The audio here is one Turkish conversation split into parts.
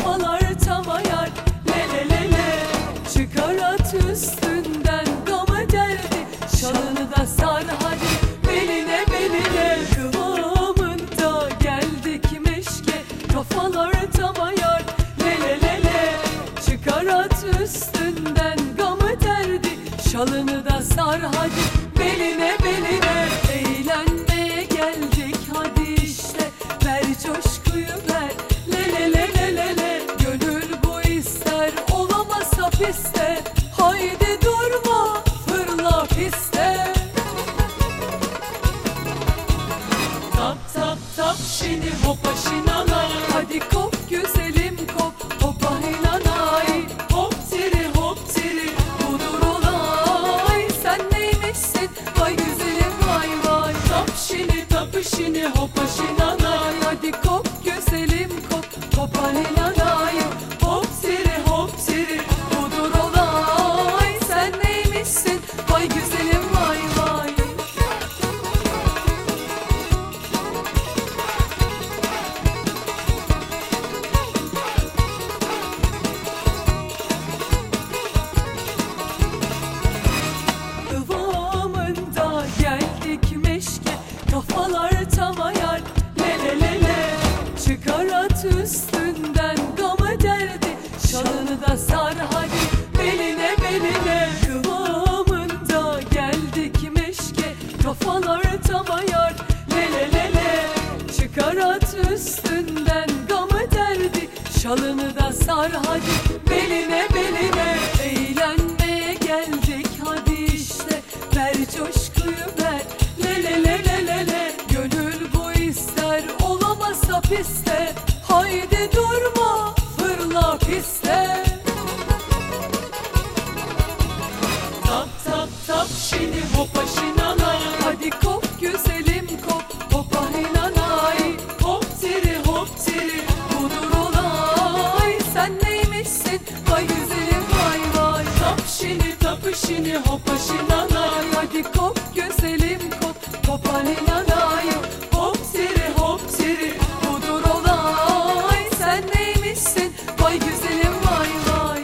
kafalar tam ayar. Le le le le, çıkar at üstünden gamı derdi, şalını da sar hadi beline beline. Kıvamında geldik meşke, kafalar tam ayar. Le le le le, çıkar at üstünden gamı derdi, şalını da sar hadi beline beline. Eğlenmeye geldik hadi işte, ver coşkuyu ver. Le le le le le le, gönül bu ister, olamaz hapiste. Haydi durma, fırla piste. Tap tap tap şimdi hopa şinanay, hadi kop güzelim kop, hopa hinanay. Hop tiri hop tiri, budur olay. Sen neymişsin vay güzelim vay vay. Tap şini tapı şini hopa şinanay, hadi kop güzelim kop, hopa hinanay. Hop tiri budur olay. Sen neymişsin vay güzelim vay vay. Kıvamında geldik meşke, kafalar tam ayar. Le le le le, çıkar at üstünden gamı derdi, şalını da sar hadi beline beline. Kıvamında geldik meşke, kafalar tam ayar. Le le le le, çıkar at üstünden gamı derdi, şalını da sar hadi beline beline. Eğlenmeye geldik hadi işte, ver coşkuyu ver. Le le le le le le, gönül bu ister, olamaz hapiste. Haydi durma, fırla piste. Tap tap tap şimdi hopa şinanay, hadi kop güzelim kop, hopa hinanay. Hop tiri budur olay. Sen neymişsin vay güzelim vay vay. Tap şini tapı şini hopa şinanay, hadi kop güzelim kop, hopa hinanay. Hop tiri budur olay. Sen neymişsin vay güzelim vay vay.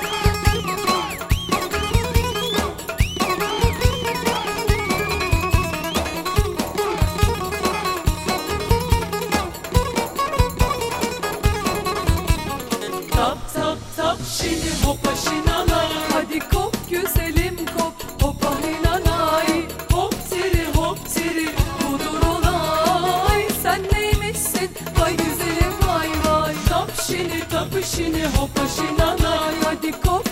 Tap tap tap şimdi hopa şinanay, hadi kop güzelim kop, hopa hinanay. Hop tiri budur olay. Sen neymişsin vay güzelim vay vay. Tap şini tapı şini hopa şinanay, hadi kop